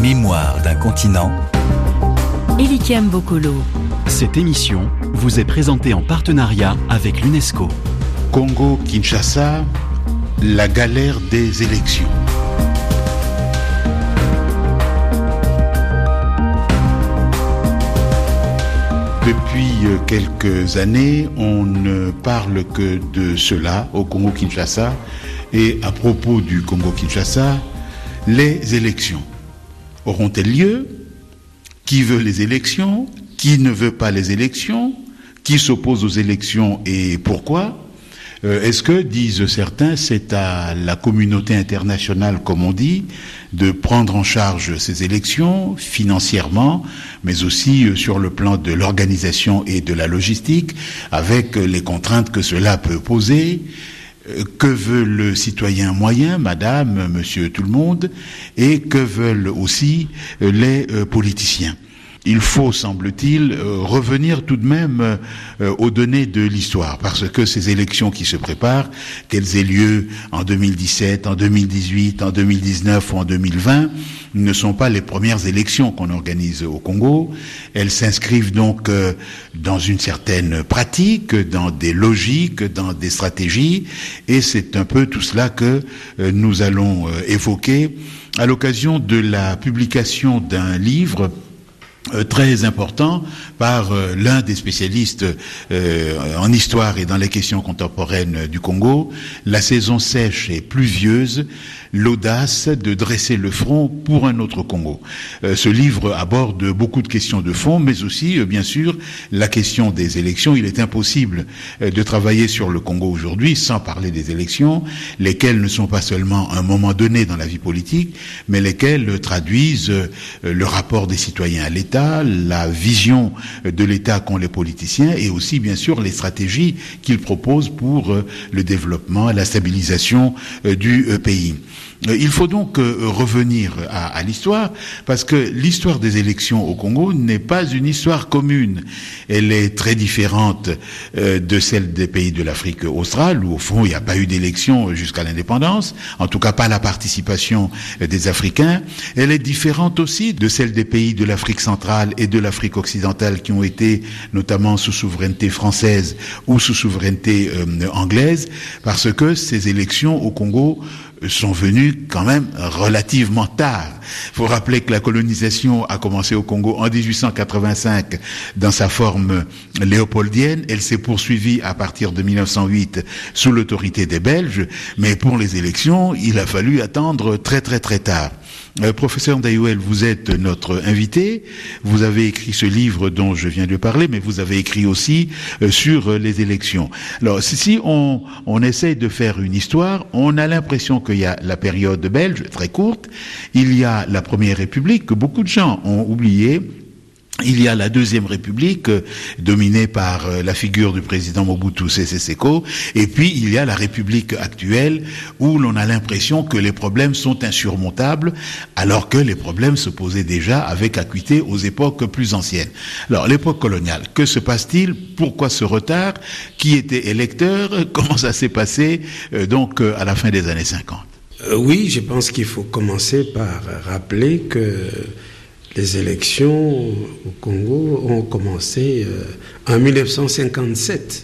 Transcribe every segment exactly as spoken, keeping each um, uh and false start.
Mémoire d'un continent. Elikem Bokolo. Cette émission vous est présentée en partenariat avec l'UNESCO. Congo-Kinshasa, la galère des élections. Depuis quelques années, on ne parle que de cela au Congo-Kinshasa. Et à propos du Congo-Kinshasa, les élections auront-elles lieu? Qui veut les élections? Qui ne veut pas les élections? Qui s'oppose aux élections et pourquoi? euh, Est-ce que, disent certains, c'est à la communauté internationale, comme on dit, de prendre en charge ces élections financièrement, mais aussi euh, sur le plan de l'organisation et de la logistique, avec euh, les contraintes que cela peut poser? Que veut le citoyen moyen, madame, monsieur, tout le monde, et que veulent aussi les euh, politiciens? Il faut, semble-t-il, euh, revenir tout de même euh, aux données de l'histoire, parce que ces élections qui se préparent, qu'elles aient lieu en deux mille dix-sept, en deux mille dix-huit, en deux mille dix-neuf ou en deux mille vingt, ne sont pas les premières élections qu'on organise au Congo. Elles s'inscrivent donc euh, dans une certaine pratique, dans des logiques, dans des stratégies, et c'est un peu tout cela que euh, nous allons euh, évoquer à l'occasion de la publication d'un livre Euh, très important par euh, l'un des spécialistes euh, en histoire et dans les questions contemporaines du Congo, La saison sèche et pluvieuse, l'audace de dresser le front pour un autre Congo. Euh, ce livre aborde beaucoup de questions de fond, mais aussi, euh, bien sûr, la question des élections. Il est impossible euh, de travailler sur le Congo aujourd'hui sans parler des élections, lesquelles ne sont pas seulement un moment donné dans la vie politique, mais lesquelles euh, traduisent euh, le rapport des citoyens à l'État, la vision de l'État qu'ont les politiciens et aussi, bien sûr, les stratégies qu'ils proposent pour euh, le développement et la stabilisation euh, du euh, pays. Il faut donc euh, revenir à, à l'histoire, parce que l'histoire des élections au Congo n'est pas une histoire commune. Elle est très différente euh, de celle des pays de l'Afrique australe, où au fond il n'y a pas eu d'élection jusqu'à l'indépendance, en tout cas pas la participation euh, des Africains. Elle est différente aussi de celle des pays de l'Afrique centrale et de l'Afrique occidentale qui ont été notamment sous souveraineté française ou sous souveraineté euh, anglaise, parce que ces élections au Congo sont venus quand même relativement tard. Il faut rappeler que la colonisation a commencé au Congo en dix-huit cent quatre-vingt-cinq dans sa forme léopoldienne. Elle s'est poursuivie à partir de mille neuf cent huit sous l'autorité des Belges, mais pour les élections, il a fallu attendre très très très tard. Euh, professeur Ndayouel, vous êtes notre invité. Vous avez écrit ce livre dont je viens de parler, mais vous avez écrit aussi euh, sur euh, les élections. Alors, si, si on, on essaye de faire une histoire, on a l'impression qu'il y a la période belge, très courte, il y a la Première République, que beaucoup de gens ont oublié. Il y a la Deuxième République, euh, dominée par euh, la figure du président Mobutu Sese Seko, et puis il y a la République actuelle, où l'on a l'impression que les problèmes sont insurmontables, alors que les problèmes se posaient déjà avec acuité aux époques plus anciennes. Alors, l'époque coloniale, que se passe-t-il? Pourquoi ce retard? Qui était électeur? Comment ça s'est passé euh, donc euh, à la fin des années cinquante? euh, Oui, je pense qu'il faut commencer par rappeler que les élections au Congo ont commencé euh, en mille neuf cent cinquante-sept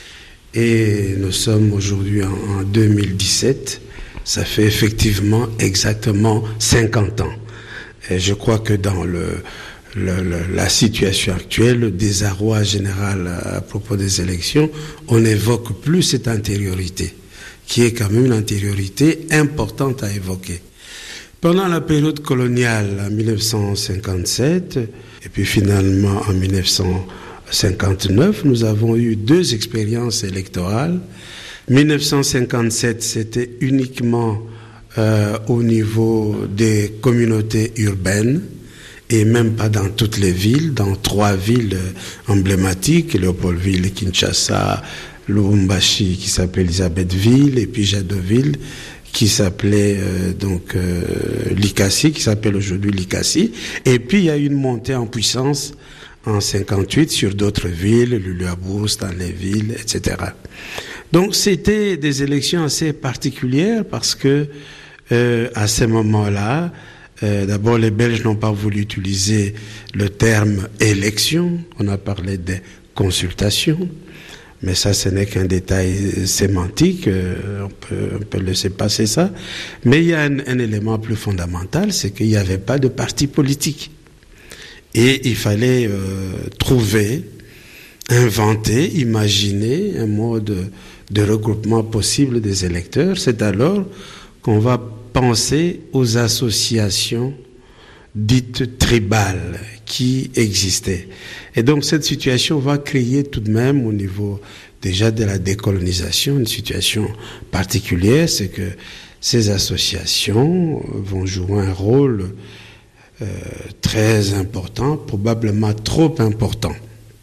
et nous sommes aujourd'hui en, en deux mille dix-sept. Ça fait effectivement exactement cinquante ans. Et je crois que dans le, le, le, la situation actuelle, le désarroi général à propos des élections, on n'évoque plus cette antériorité, qui est quand même une antériorité importante à évoquer. Pendant la période coloniale, en mille neuf cent cinquante-sept, et puis finalement en mille neuf cent cinquante-neuf, nous avons eu deux expériences électorales. mille neuf cent cinquante-sept, c'était uniquement euh, au niveau des communautés urbaines, et même pas dans toutes les villes, dans trois villes emblématiques, Léopoldville, Kinshasa, Lubumbashi, qui s'appelle Elisabethville, et puis Jadoville, qui s'appelait euh, donc euh, Likasi, qui s'appelle aujourd'hui Likasi. Et puis il y a eu une montée en puissance en cinquante-huit sur d'autres villes, Luluabourg, Stanleyville, et cetera. Donc c'était des élections assez particulières parce que euh, à ce moment-là, Euh, d'abord, les Belges n'ont pas voulu utiliser le terme élection. On a parlé de consultation. Mais ça, ce n'est qu'un détail sémantique. Euh, on peut, on peut laisser passer ça. Mais il y a un, un élément plus fondamental, c'est qu'il n'y avait pas de parti politique. Et il fallait euh, trouver, inventer, imaginer un mode de regroupement possible des électeurs. C'est alors qu'on va penser aux associations dites tribales qui existaient. Et donc cette situation va créer tout de même au niveau déjà de la décolonisation une situation particulière, c'est que ces associations vont jouer un rôle euh, très important, probablement trop important.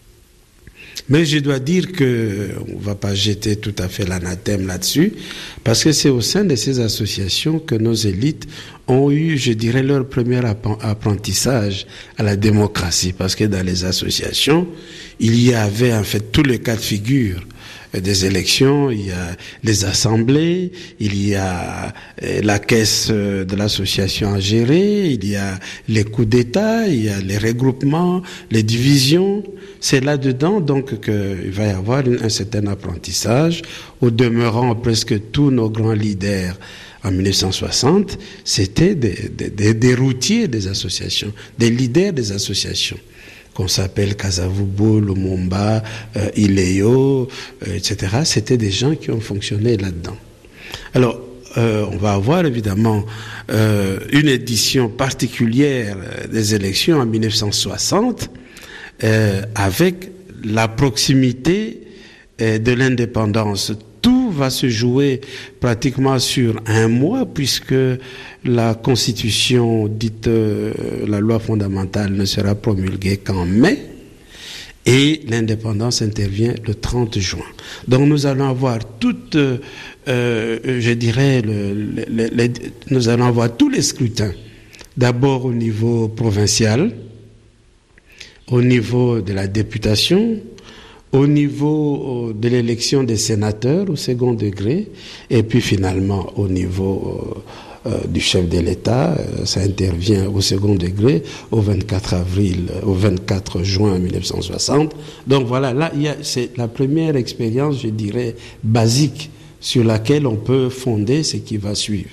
Mais je dois dire que on ne va pas jeter tout à fait l'anathème là-dessus, parce que c'est au sein de ces associations que nos élites ont eu, je dirais, leur premier apprentissage à la démocratie. Parce que dans les associations, il y avait en fait tous les cas de figure des élections, il y a les assemblées, il y a la caisse de l'association à gérer, il y a les coups d'État, il y a les regroupements, les divisions. C'est là-dedans donc qu'il va y avoir un certain apprentissage. Au demeurant, presque tous nos grands leaders en mille neuf cent soixante, c'était des, des, des routiers des associations, des leaders des associations, qu'on s'appelle Kasavubu, Lumumba, euh, Ileyo, euh, et cetera. C'était des gens qui ont fonctionné là-dedans. Alors, euh, on va avoir évidemment euh, une édition particulière des élections en mille neuf cent soixante, euh, avec la proximité euh, de l'indépendance. Tout va se jouer pratiquement sur un mois, puisque la Constitution, dite euh, la loi fondamentale, ne sera promulguée qu'en mai, et l'indépendance intervient le trente juin. Donc nous allons avoir toutes, euh, je dirais, le, le, le, nous allons avoir tous les scrutins, d'abord au niveau provincial, au niveau de la députation, au niveau de l'élection des sénateurs au second degré, et puis finalement au niveau euh, du chef de l'État, ça intervient au second degré au vingt-quatre avril, au vingt-quatre juin mille neuf cent soixante. Donc voilà, là il y a, c'est la première expérience, je dirais, basique sur laquelle on peut fonder ce qui va suivre.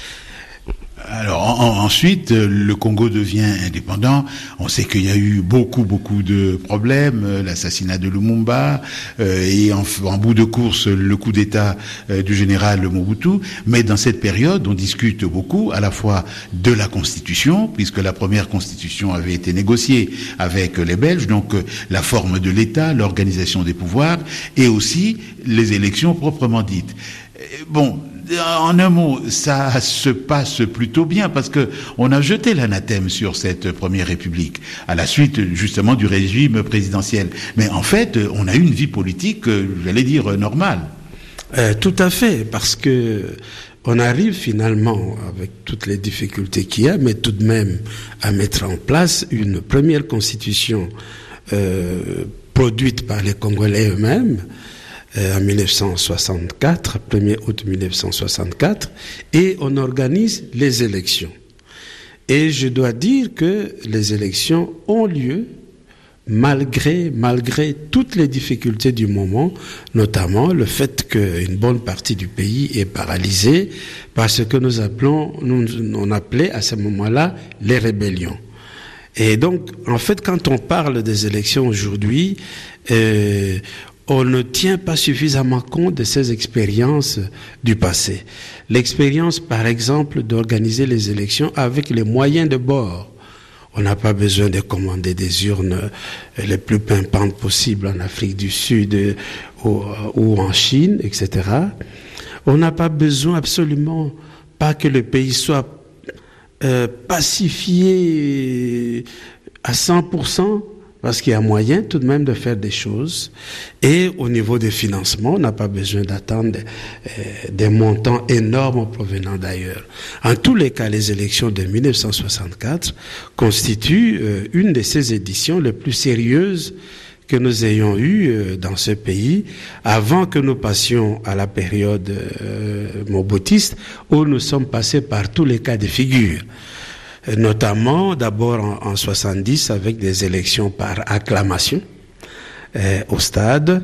Alors en, ensuite, le Congo devient indépendant. On sait qu'il y a eu beaucoup, beaucoup de problèmes, l'assassinat de Lumumba euh, et en, en bout de course le coup d'État euh, du général Mobutu. Mais dans cette période, on discute beaucoup à la fois de la Constitution, puisque la première Constitution avait été négociée avec les Belges, donc euh, la forme de l'État, l'organisation des pouvoirs, et aussi les élections proprement dites. Bon, en un mot, ça se passe plutôt bien parce que on a jeté l'anathème sur cette première République à la suite justement du régime présidentiel. Mais en fait, on a eu une vie politique, j'allais dire, normale. Euh, tout à fait, parce que on arrive finalement, avec toutes les difficultés qu'il y a, mais tout de même à mettre en place une première constitution euh, produite par les Congolais eux-mêmes, en mille neuf cent soixante-quatre, premier août mille neuf cent soixante-quatre, et on organise les élections. Et je dois dire que les élections ont lieu malgré, malgré toutes les difficultés du moment, notamment le fait qu'une bonne partie du pays est paralysée par ce que nous appelons, nous, on appelait à ce moment-là les rébellions. Et donc, en fait, quand on parle des élections aujourd'hui, euh, on ne tient pas suffisamment compte de ces expériences du passé. L'expérience, par exemple, d'organiser les élections avec les moyens de bord. On n'a pas besoin de commander des urnes les plus pimpantes possibles en Afrique du Sud ou, ou en Chine, et cetera. On n'a pas besoin absolument pas que le pays soit euh, pacifié à cent pour cent, parce qu'il y a moyen tout de même de faire des choses. Et au niveau des financements, on n'a pas besoin d'attendre euh, des montants énormes provenant d'ailleurs. En tous les cas, les élections de mille neuf cent soixante-quatre constituent euh, une de ces éditions les plus sérieuses que nous ayons eues euh, dans ce pays, avant que nous passions à la période euh, mobutiste, où nous sommes passés par tous les cas de figure. notamment d'abord en, en soixante-dix avec des élections par acclamation euh, au stade,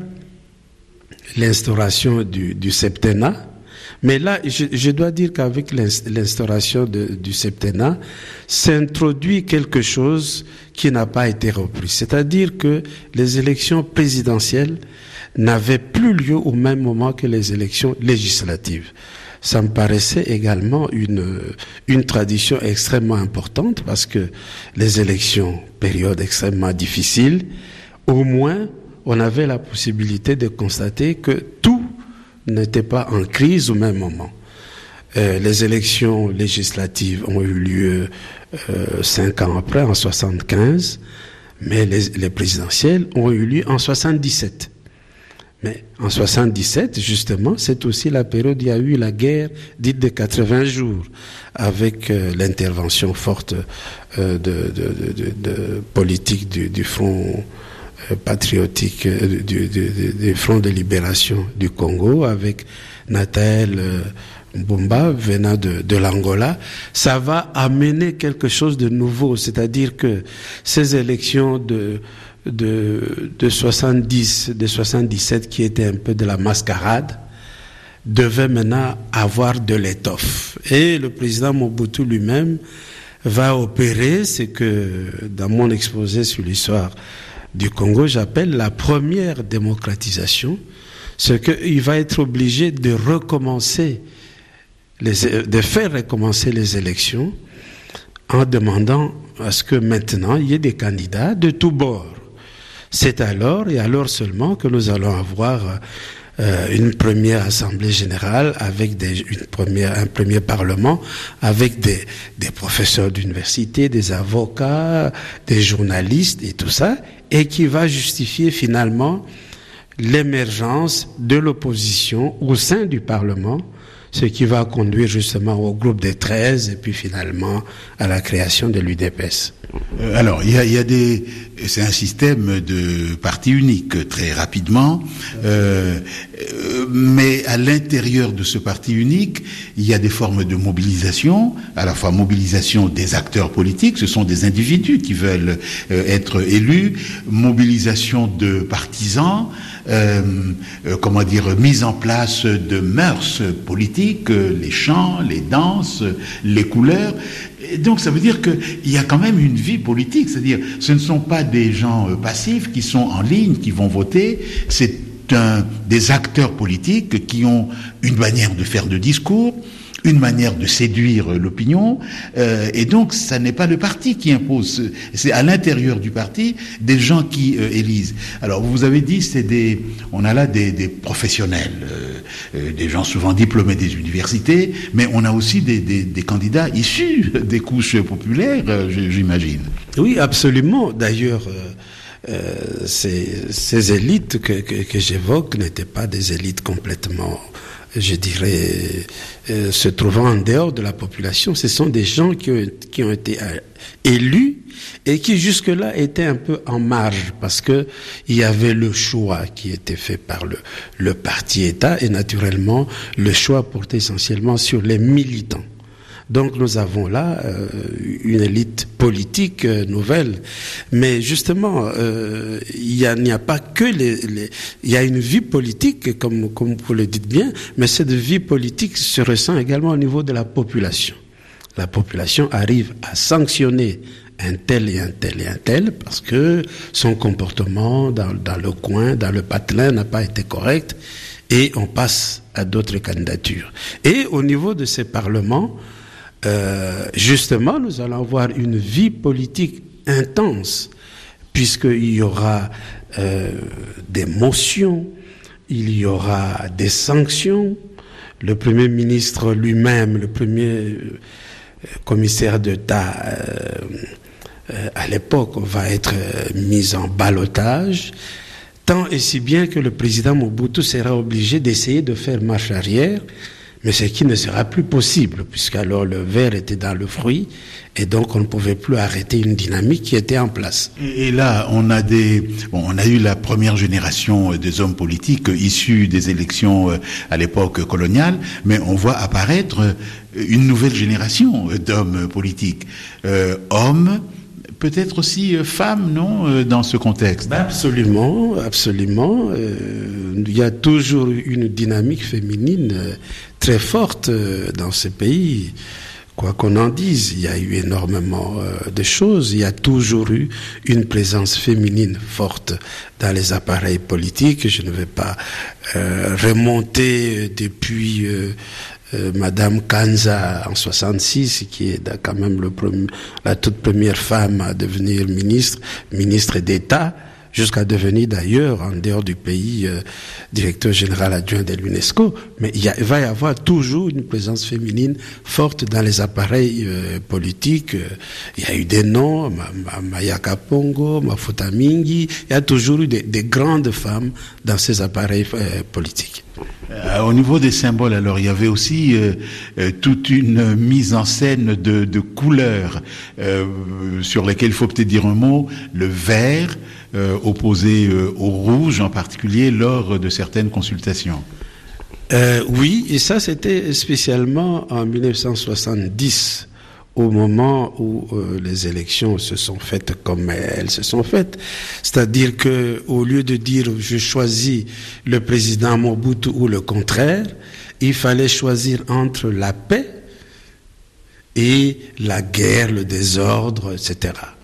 l'instauration du, du septennat. Mais là, je, je dois dire qu'avec l'instauration de, du septennat, s'introduit quelque chose qui n'a pas été repris. C'est-à-dire que les élections présidentielles n'avaient plus lieu au même moment que les élections législatives. Ça me paraissait également une, une tradition extrêmement importante parce que les élections, période extrêmement difficile, au moins on avait la possibilité de constater que tout n'était pas en crise au même moment. Euh, les élections législatives ont eu lieu euh, cinq ans après, en soixante-quinze, mais les, les présidentielles ont eu lieu en soixante-dix-sept. Mais en soixante-dix-sept, justement, c'est aussi la période où il y a eu la guerre dite de quatre-vingts jours, avec euh, l'intervention forte euh, de, de, de, de, de politique du, du Front euh, patriotique, euh, du, du, du, du Front de libération du Congo, avec Nathanaël euh, Mbumba venant de, de l'Angola. Ça va amener quelque chose de nouveau, c'est-à-dire que ces élections de de de soixante-dix, de soixante-dix-sept qui était un peu de la mascarade devait maintenant avoir de l'étoffe. Et le président Mobutu lui-même va opérer ce que dans mon exposé sur l'histoire du Congo j'appelle la première démocratisation, ce qu'il va être obligé de recommencer les, de faire recommencer les élections en demandant à ce que maintenant il y ait des candidats de tous bords. C'est alors et alors seulement que nous allons avoir euh, une première assemblée générale avec des, une première, un premier parlement avec des, des professeurs d'université, des avocats, des journalistes et tout ça, et qui va justifier finalement l'émergence de l'opposition au sein du Parlement, ce qui va conduire justement au groupe des treize et puis finalement à la création de l'U D P S. Euh, alors, il y a, il y a des, c'est un système de parti unique très rapidement, euh, euh, mais à l'intérieur de ce parti unique, il y a des formes de mobilisation, à la fois mobilisation des acteurs politiques, ce sont des individus qui veulent euh, être élus, mobilisation de partisans, euh, euh, comment dire, mise en place de mœurs politiques, euh, les chants, les danses, les couleurs. Et donc ça veut dire qu'il y a quand même une vie politique, c'est-à-dire ce ne sont pas des gens euh, passifs qui sont en ligne, qui vont voter, c'est un, des acteurs politiques qui ont une manière de faire de discours, une manière de séduire l'opinion, euh, et donc ça n'est pas le parti qui impose, c'est à l'intérieur du parti des gens qui euh, élisent. Alors vous avez dit, c'est des, on a là des, des professionnels, euh, euh, des gens souvent diplômés des universités, mais on a aussi des, des, des candidats issus des couches populaires, euh, j'imagine. Oui, absolument. D'ailleurs, euh, euh, ces, ces élites que, que, que j'évoque n'étaient pas des élites complètement, je dirais, euh, se trouvant en dehors de la population. Ce sont des gens qui ont, qui ont été euh, élus et qui jusque-là étaient un peu en marge parce que il y avait le choix qui était fait par le, le parti État et naturellement le choix portait essentiellement sur les militants. Donc nous avons là euh, une élite politique euh, nouvelle, mais justement euh, il y a, il n'y a pas que les, les, il y a une vie politique comme comme vous le dites bien, mais cette vie politique se ressent également au niveau de la population. La population arrive à sanctionner un tel et un tel et un tel parce que son comportement dans, dans le coin, dans le patelin n'a pas été correct et on passe à d'autres candidatures. Et au niveau de ces parlements, Euh, justement, nous allons avoir une vie politique intense, puisqu'il y aura euh, des motions, il y aura des sanctions. Le Premier ministre lui-même, le premier euh, commissaire d'État euh, euh, à l'époque, va être euh, mis en ballottage, tant et si bien que le président Mobutu sera obligé d'essayer de faire marche arrière, Mais ce qui ne sera plus possible, puisqu'alors le ver était dans le fruit, et donc on ne pouvait plus arrêter une dynamique qui était en place. Et, et là, on a des, bon, on a eu la première génération des hommes politiques issus des élections à l'époque coloniale, mais on voit apparaître une nouvelle génération d'hommes politiques, euh, hommes, peut-être aussi femmes, non, dans ce contexte? Ben absolument, absolument. Euh, il y a toujours une dynamique féminine euh, très forte euh, dans ce pays. Quoi qu'on en dise, il y a eu énormément euh, de choses. Il y a toujours eu une présence féminine forte dans les appareils politiques. Je ne vais pas euh, remonter depuis euh, euh, Madame Kanza en soixante-six, qui est quand même le premier, la toute première femme à devenir ministre, ministre d'État, jusqu'à devenir d'ailleurs, en dehors du pays, euh, directeur général adjoint de l'UNESCO. Mais il, y a, il va y avoir toujours une présence féminine forte dans les appareils euh, politiques. Il y a eu des noms, Ma, Ma, Mayaka Pongo, Mafuta Mingi, il y a toujours eu des, des grandes femmes dans ces appareils euh, politiques. Euh, au niveau des symboles, alors, il y avait aussi euh, euh, toute une mise en scène de, de couleurs euh, sur lesquelles il faut peut-être dire un mot. Le vert, euh, opposé euh, au rouge en particulier, lors de certaines consultations. Euh, oui, et ça c'était spécialement en dix-neuf cent soixante-dix, au moment où euh, les élections se sont faites comme elles se sont faites. C'est-à-dire que au lieu de dire je choisis le président Mobutu ou le contraire, il fallait choisir entre la paix et la guerre, le désordre, et cetera.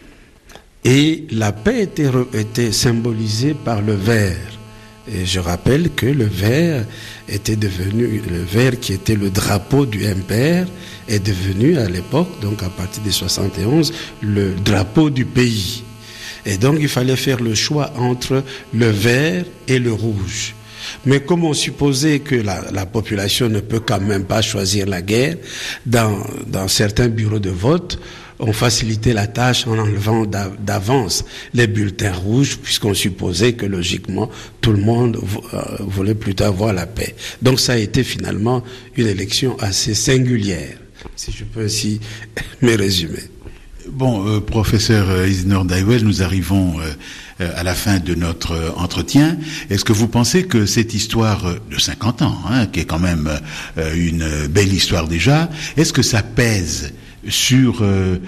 Et la paix était, était symbolisée par le vert. Et je rappelle que le vert était devenu, le vert qui était le drapeau du M P R, est devenu à l'époque, donc à partir de soixante et onze, le drapeau du pays. Et donc il fallait faire le choix entre le vert et le rouge. Mais comme on supposait que la, la population ne peut quand même pas choisir la guerre, dans, dans certains bureaux de vote, on facilitait la tâche en enlevant d'avance les bulletins rouges, puisqu'on supposait que logiquement tout le monde voulait plutôt avoir la paix. Donc ça a été finalement une élection assez singulière, si je peux aussi me résumer. Bon, euh, professeur Isidore Ndaiwel, nous arrivons euh, à la fin de notre euh, entretien. Est-ce que vous pensez que cette histoire de cinquante ans, hein, qui est quand même euh, une belle histoire déjà, est-ce que ça pèse sur euh,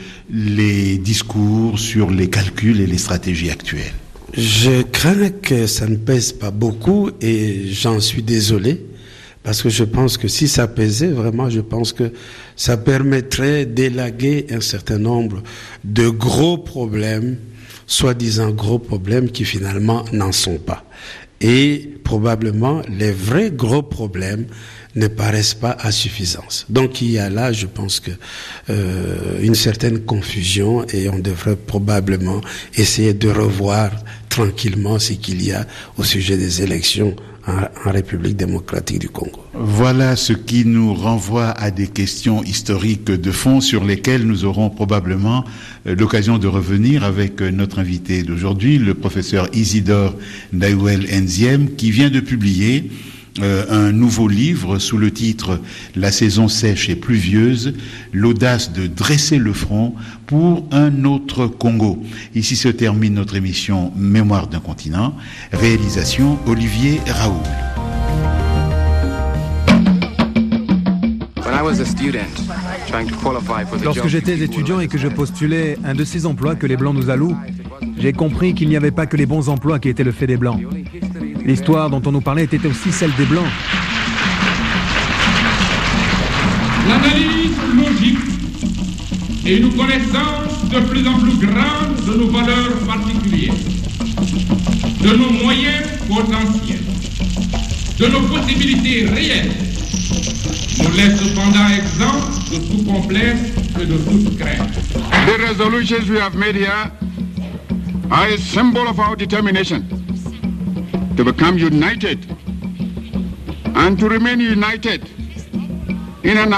les discours, sur les calculs et les stratégies actuelles? Je crains que ça ne pèse pas beaucoup et j'en suis désolé, parce que je pense que si ça pesait, vraiment, je pense que ça permettrait d'élaguer un certain nombre de gros problèmes, soi-disant gros problèmes qui finalement n'en sont pas. Et probablement, les vrais gros problèmes ne paraissent pas à suffisance. Donc il y a là, je pense que euh, une certaine confusion et on devrait probablement essayer de revoir tranquillement ce qu'il y a au sujet des élections en, en République démocratique du Congo. Voilà ce qui nous renvoie à des questions historiques de fond sur lesquelles nous aurons probablement l'occasion de revenir avec notre invité d'aujourd'hui, le professeur Isidore Ndaiwel Nziem, qui vient de publier Euh, un nouveau livre sous le titre « La saison sèche et pluvieuse, l'audace de dresser le front pour un autre Congo ». Ici se termine notre émission Mémoire d'un continent. Réalisation Olivier Raoul. Lorsque j'étais étudiant et que je postulais un de ces emplois que les Blancs nous allouent, j'ai compris qu'il n'y avait pas que les bons emplois qui étaient le fait des Blancs. L'histoire dont on nous parlait était aussi celle des Blancs. L'analyse logique et une connaissance de plus en plus grande de nos valeurs particulières, de nos moyens potentiels, de nos possibilités réelles, nous laisse cependant exempts de tout complexe et de toute crainte. The resolutions we have made here are a symbol of our determination to become united and to remain united in an